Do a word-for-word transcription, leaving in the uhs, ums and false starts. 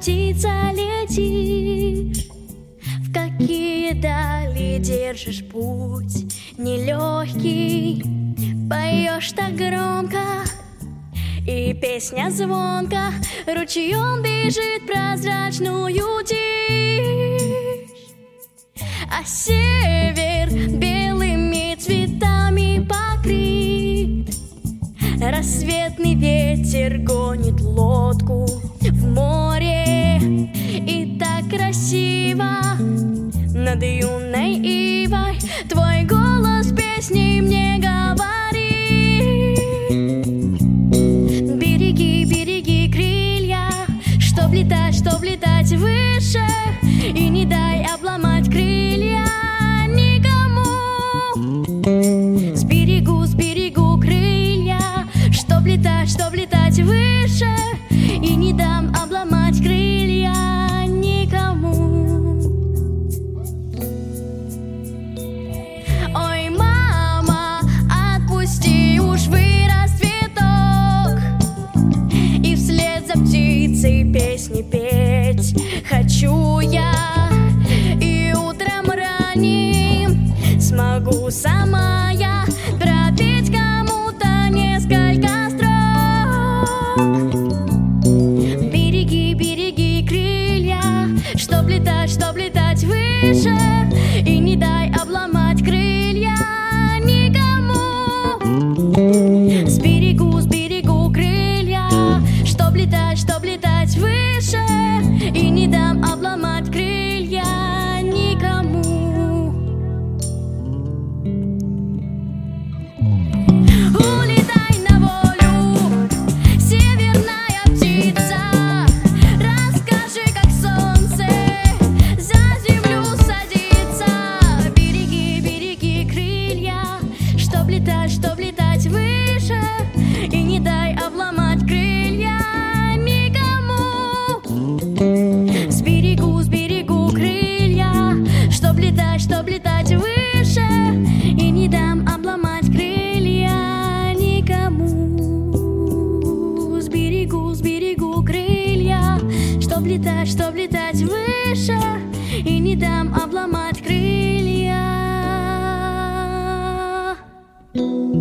птица, летишь, в какие дали держишь путь нелегкий. Поешь так громко, и песня звонко ручьем бежит прозрачную тишь. А север белыми цветами покрыт, рассветный ветер гонит лодку в море. И так красиво над юной ивой твой голос песней мне говорит. Береги, береги крылья, чтоб летать, чтоб летать выше, и не дай обломать крылья никому. Сберегу, сберегу крылья, чтоб летать, чтоб летать выше, и не дам обломать крылья никому. Ой, мама, отпусти, уж вырос цветок, и вслед за птицей песни петь хочу я. И утром ранним смогу сама я пропеть кому-то несколько строк. Береги, береги крылья, чтоб летать, чтоб летать выше, и не дай обломать крылья никому. Сберегу, сберегу крылья, чтоб летать, чтоб летать выше, и не дам обломать крылья никому. Улетай на волю, северная птица, расскажи, как солнце за землю садится. Береги, береги крылья, чтоб летать, чтоб летать выше, и не дай обломать крылья никому. Сберегу, сберегу крылья, чтоб летать, чтоб летать выше, и не дам обломать крылья никому. Сберегу, сберегу крылья, чтоб летать, чтоб летать выше, и не дам обломать крылья.